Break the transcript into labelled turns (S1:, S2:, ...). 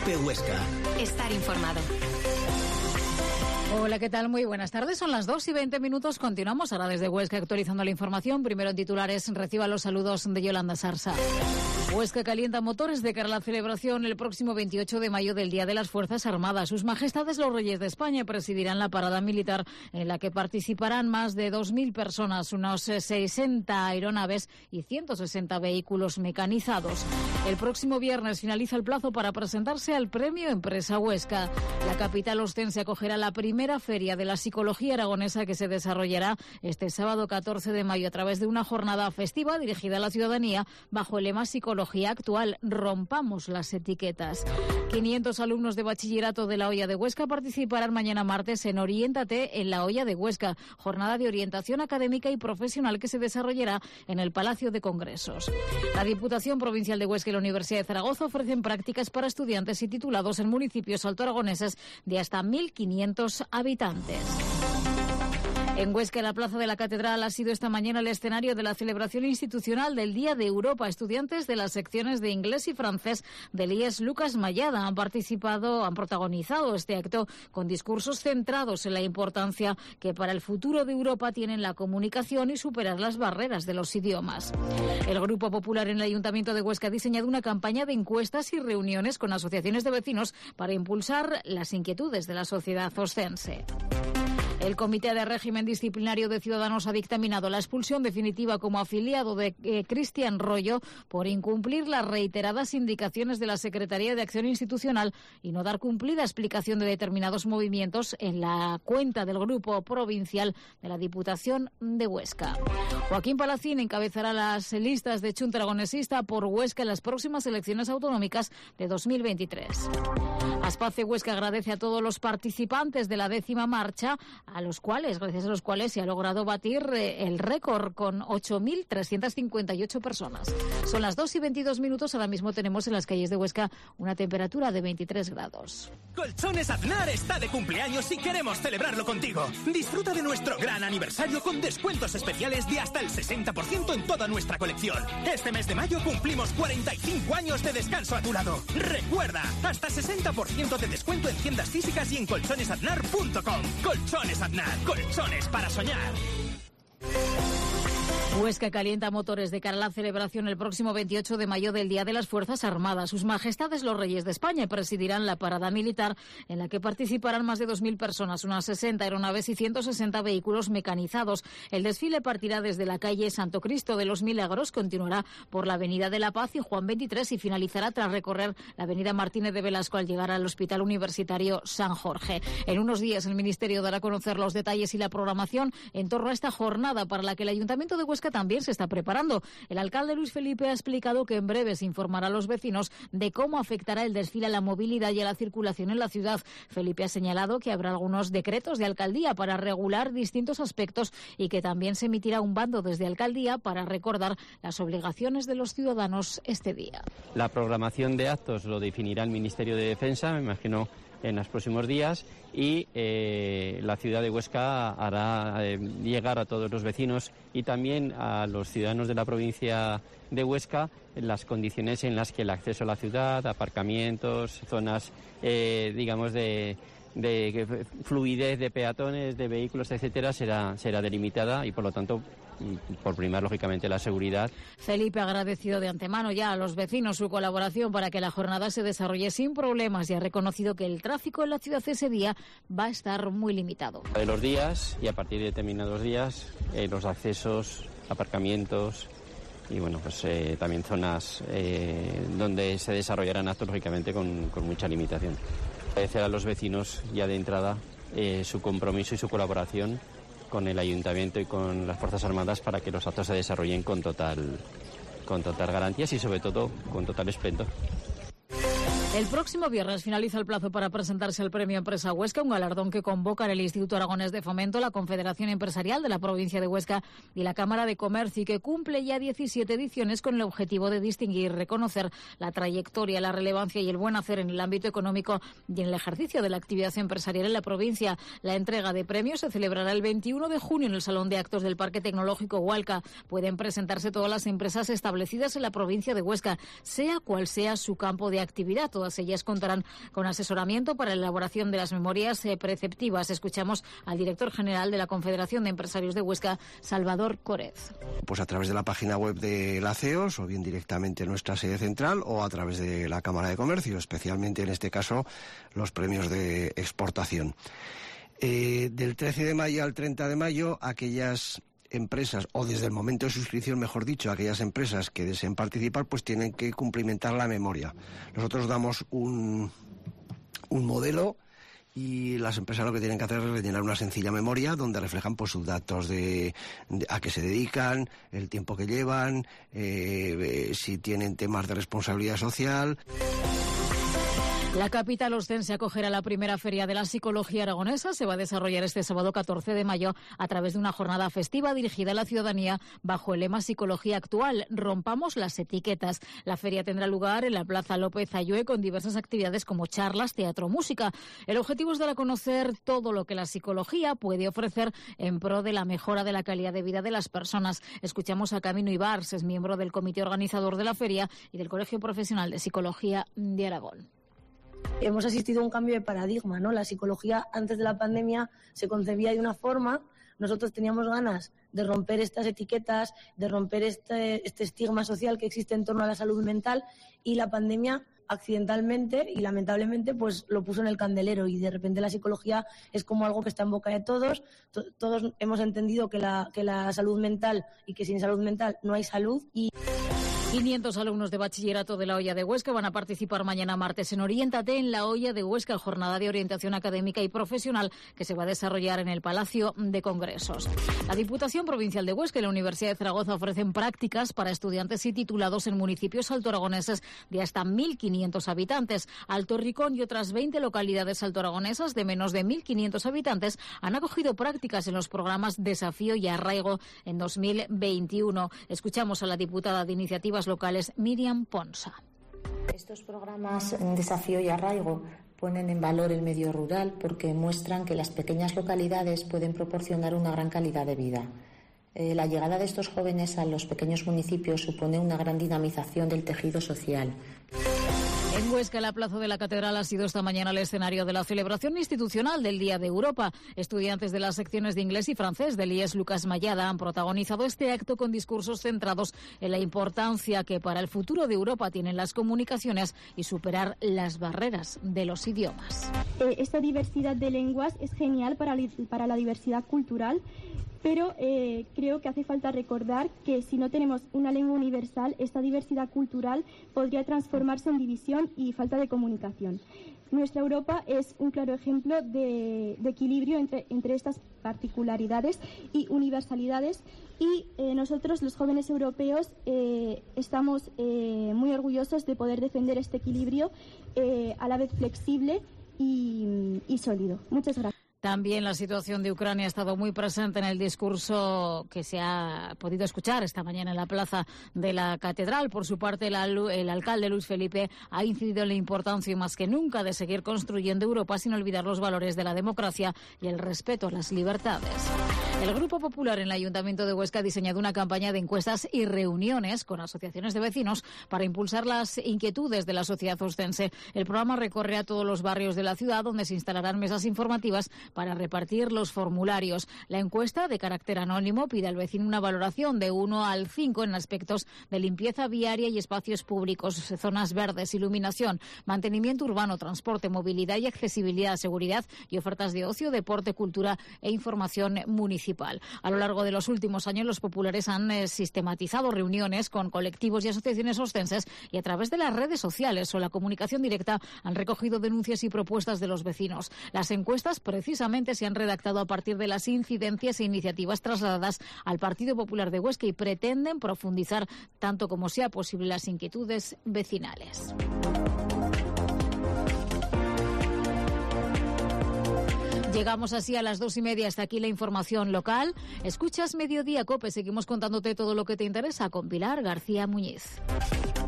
S1: Cope Huesca.
S2: Estar informado.
S3: Hola, ¿qué tal? Muy buenas tardes. Son las 2:20. Continuamos ahora desde Huesca actualizando la información. Primero en titulares, reciba los saludos de Yolanda Sarsa. Huesca calienta motores de cara a la celebración el próximo 28 de mayo del Día de las Fuerzas Armadas. Sus Majestades los Reyes de España presidirán la parada militar en la que participarán más de 2.000 personas, unos 60 aeronaves y 160 vehículos mecanizados. El próximo viernes finaliza el plazo para presentarse al Premio Empresa Huesca. La capital ostense acogerá la primera feria de la psicología aragonesa que se desarrollará este sábado 14 de mayo a través de una jornada festiva dirigida a la ciudadanía bajo el lema Psicología Actual, rompamos las etiquetas. 500 alumnos de bachillerato de la Hoya de Huesca participarán mañana martes en Oriéntate en la Hoya de Huesca, jornada de orientación académica y profesional que se desarrollará en el Palacio de Congresos. La Diputación Provincial de Huesca y la Universidad de Zaragoza ofrecen prácticas para estudiantes y titulados en municipios altoaragoneses de hasta 1.500 habitantes. En Huesca, la Plaza de la Catedral ha sido esta mañana el escenario de la celebración institucional del Día de Europa. Estudiantes de las secciones de inglés y francés del IES Lucas Mayada han protagonizado este acto con discursos centrados en la importancia que para el futuro de Europa tienen la comunicación y superar las barreras de los idiomas. El Grupo Popular en el Ayuntamiento de Huesca ha diseñado una campaña de encuestas y reuniones con asociaciones de vecinos para impulsar las inquietudes de la sociedad oscense. El Comité de Régimen Disciplinario de Ciudadanos ha dictaminado la expulsión definitiva como afiliado de Cristian Rollo por incumplir las reiteradas indicaciones de la Secretaría de Acción Institucional y no dar cumplida explicación de determinados movimientos en la cuenta del Grupo Provincial de la Diputación de Huesca. Joaquín Palacín encabezará las listas de Chunta Aragonesista por Huesca en las próximas elecciones autonómicas de 2023. Aspace Huesca agradece a todos los participantes de la 10ª marcha, gracias a los cuales se ha logrado batir el récord con 8.358 personas. Son las 2:22. Ahora mismo tenemos en las calles de Huesca una temperatura de 23 grados.
S1: Colchones Aznar está de cumpleaños y queremos celebrarlo contigo. Disfruta de nuestro gran aniversario con descuentos especiales de hasta el 60% en toda nuestra colección. Este mes de mayo cumplimos 45 años de descanso a tu lado. Recuerda, hasta 60% de descuento en tiendas físicas y en colchonesaznar.com. Colchones Aznar, colchones para soñar.
S3: Huesca calienta motores de cara a la celebración el próximo 28 de mayo del Día de las Fuerzas Armadas. Sus Majestades los Reyes de España presidirán la parada militar en la que participarán más de 2.000 personas, unas 60 aeronaves y 160 vehículos mecanizados. El desfile partirá desde la calle Santo Cristo de los Milagros, continuará por la Avenida de la Paz y Juan 23 y finalizará tras recorrer la Avenida Martínez de Velasco al llegar al Hospital Universitario San Jorge. En unos días el Ministerio dará a conocer los detalles y la programación en torno a esta jornada para la que el Ayuntamiento de Huesca también se está preparando. El alcalde Luis Felipe ha explicado que en breve se informará a los vecinos de cómo afectará el desfile a la movilidad y a la circulación en la ciudad. Felipe ha señalado que habrá algunos decretos de alcaldía para regular distintos aspectos y que también se emitirá un bando desde alcaldía para recordar las obligaciones de los ciudadanos este día.
S4: La programación de actos lo definirá el Ministerio de Defensa, me imagino, en los próximos días, y la ciudad de Huesca hará llegar a todos los vecinos y también a los ciudadanos de la provincia de Huesca las condiciones en las que el acceso a la ciudad, aparcamientos, zonas, de fluidez de peatones, de vehículos, etcétera, será delimitada y por lo tanto por primar lógicamente la seguridad.
S3: Felipe ha agradecido de antemano ya a los vecinos su colaboración para que la jornada se desarrolle sin problemas y ha reconocido que el tráfico en la ciudad ese día va a estar muy limitado.
S4: De los días y a partir de determinados días los accesos, aparcamientos y también zonas donde se desarrollarán actos lógicamente con mucha limitación. Agradecer a los vecinos ya de entrada su compromiso y su colaboración con el Ayuntamiento y con las Fuerzas Armadas para que los actos se desarrollen con total garantías y sobre todo con total esplendor.
S3: El próximo viernes finaliza el plazo para presentarse al Premio Empresa Huesca, un galardón que convocan el Instituto Aragonés de Fomento, la Confederación Empresarial de la provincia de Huesca y la Cámara de Comercio, y que cumple ya 17 ediciones con el objetivo de distinguir y reconocer la trayectoria, la relevancia y el buen hacer en el ámbito económico y en el ejercicio de la actividad empresarial en la provincia. La entrega de premios se celebrará el 21 de junio en el Salón de Actos del Parque Tecnológico Hualca. Pueden presentarse todas las empresas establecidas en la provincia de Huesca, sea cual sea su campo de actividad. Todas Todas ellas contarán con asesoramiento para la elaboración de las memorias preceptivas. Escuchamos al director general de la Confederación de Empresarios de Huesca, Salvador Córez.
S2: Pues a través de la página web de la CEOS, o bien directamente en nuestra sede central, o a través de la Cámara de Comercio, especialmente en este caso los premios de exportación. Del 13 de mayo al 30 de mayo, aquellas empresas, o desde el momento de suscripción, mejor dicho, aquellas empresas que deseen participar, pues tienen que cumplimentar la memoria. Nosotros damos un modelo y las empresas lo que tienen que hacer es rellenar una sencilla memoria donde reflejan pues sus datos de a qué se dedican, el tiempo que llevan, si tienen temas de responsabilidad social.
S3: La capital ostense acogerá la primera Feria de la Psicología Aragonesa. Se va a desarrollar este sábado 14 de mayo a través de una jornada festiva dirigida a la ciudadanía bajo el lema Psicología Actual. Rompamos las etiquetas. La feria tendrá lugar en la Plaza López Ayue con diversas actividades como charlas, teatro, música. El objetivo es dar a conocer todo lo que la psicología puede ofrecer en pro de la mejora de la calidad de vida de las personas. Escuchamos a Camino Ibars, es miembro del comité organizador de la feria y del Colegio Profesional de Psicología de Aragón.
S5: Hemos asistido a un cambio de paradigma, ¿no? La psicología antes de la pandemia se concebía de una forma. Nosotros teníamos ganas de romper estas etiquetas, de romper este estigma social que existe en torno a la salud mental, y la pandemia accidentalmente y lamentablemente pues lo puso en el candelero, y de repente la psicología es como algo que está en boca de todos. Todos hemos entendido que la salud mental, y que sin salud mental no hay salud.
S3: 500 alumnos de bachillerato de La Hoya de Huesca van a participar mañana martes en Oriéntate en La Hoya de Huesca, jornada de orientación académica y profesional que se va a desarrollar en el Palacio de Congresos. La Diputación Provincial de Huesca y la Universidad de Zaragoza ofrecen prácticas para estudiantes y titulados en municipios altoaragoneses de hasta 1.500 habitantes. Alto Ricón y otras 20 localidades altoaragonesas de menos de 1.500 habitantes han acogido prácticas en los programas Desafío y Arraigo en 2021. Escuchamos a la diputada de Iniciativas Locales, Miriam Ponsa.
S6: Estos programas Desafío y Arraigo ponen en valor el medio rural porque muestran que las pequeñas localidades pueden proporcionar una gran calidad de vida. La llegada de estos jóvenes a los pequeños municipios supone una gran dinamización del tejido social.
S3: En Huesca, la Plaza de la Catedral ha sido esta mañana el escenario de la celebración institucional del Día de Europa. Estudiantes de las secciones de inglés y francés del IES Lucas Mayada han protagonizado este acto con discursos centrados en la importancia que para el futuro de Europa tienen las comunicaciones y superar las barreras de los idiomas.
S7: Esta diversidad de lenguas es genial para la diversidad cultural. Pero creo que hace falta recordar que si no tenemos una lengua universal, esta diversidad cultural podría transformarse en división y falta de comunicación. Nuestra Europa es un claro ejemplo de equilibrio entre estas particularidades y universalidades, y nosotros, los jóvenes europeos, estamos muy orgullosos de poder defender este equilibrio a la vez flexible y sólido. Muchas gracias.
S3: También la situación de Ucrania ha estado muy presente en el discurso que se ha podido escuchar esta mañana en la Plaza de la Catedral. Por su parte, el alcalde Luis Felipe ha incidido en la importancia más que nunca de seguir construyendo Europa sin olvidar los valores de la democracia y el respeto a las libertades. El Grupo Popular en el Ayuntamiento de Huesca ha diseñado una campaña de encuestas y reuniones con asociaciones de vecinos para impulsar las inquietudes de la sociedad ostense. El programa recorre a todos los barrios de la ciudad, donde se instalarán mesas informativas para repartir los formularios. La encuesta, de carácter anónimo, pide al vecino una valoración de 1 al 5 en aspectos de limpieza viaria y espacios públicos, zonas verdes, iluminación, mantenimiento urbano, transporte, movilidad y accesibilidad, seguridad y ofertas de ocio, deporte, cultura e información municipal. A lo largo de los últimos años, los populares han sistematizado reuniones con colectivos y asociaciones ostenses y a través de las redes sociales o la comunicación directa han recogido denuncias y propuestas de los vecinos. Las encuestas precisamente se han redactado a partir de las incidencias e iniciativas trasladadas al Partido Popular de Huesca y pretenden profundizar tanto como sea posible las inquietudes vecinales. Llegamos así a las 2:30. Hasta aquí la información local. Escuchas Mediodía COPE. Seguimos contándote todo lo que te interesa con Pilar García Muñiz.